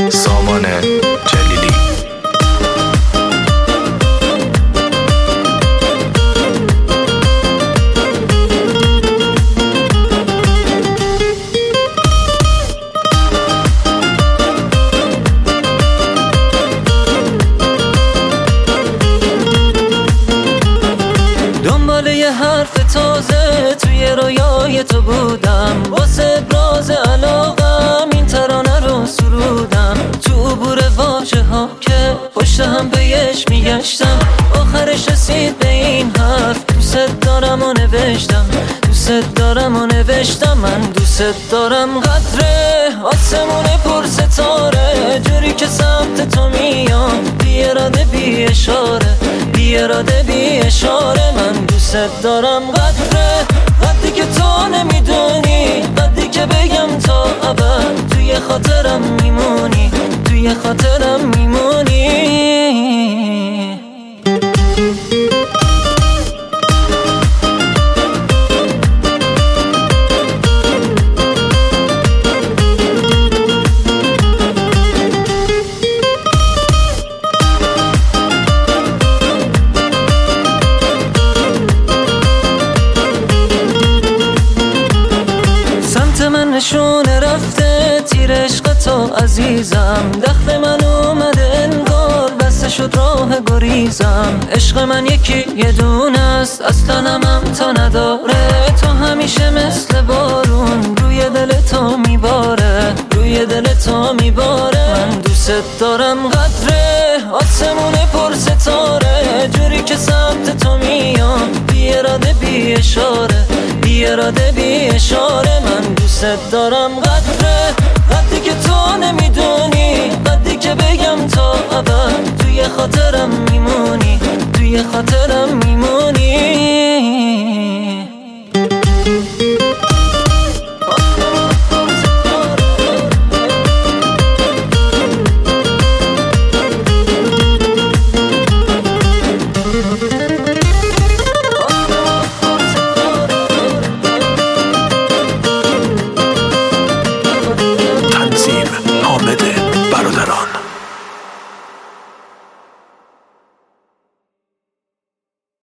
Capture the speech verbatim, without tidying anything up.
سامان جلیلی. دنبال یه حرف تازه توی رویای تو بودم، واسه ابراز علاقم این ترانه رو سرودم. تو عبور واژه ها که پشت هم بهش میگشتم، آخرش رسید به این حرف دوست دارم و نوشتم. دوست دارم و نوشتم من دوست دارم. قدره آسمون پر ستاره جوری که سمت تو میام، بی اراده بی اشاره، بی اراده بی اشاره من دوست دارم. قدره قدری که تو نمیدونی، قدری که بگم تا ابد توی خاطرم میمونی، توی خاطرم میمونی. من نشونه رفته تیر عشق تو عزیزم، دخل من اومده انگار بسته شد راه گریزم. عشق من یکی یه دونه است اصلا هم تا نداره، تو همیشه مثل بارون روی دل تو میباره، روی دل تو میباره من دوست دارم. قدره آسمون پر ستاره جوری که سمت تو میام، بی اراده بی اشاره، بی اراده بی اشاره من دوست دارم. قدره قدری که تو نمیدونی، قدری که بگم تا ابد توی خاطر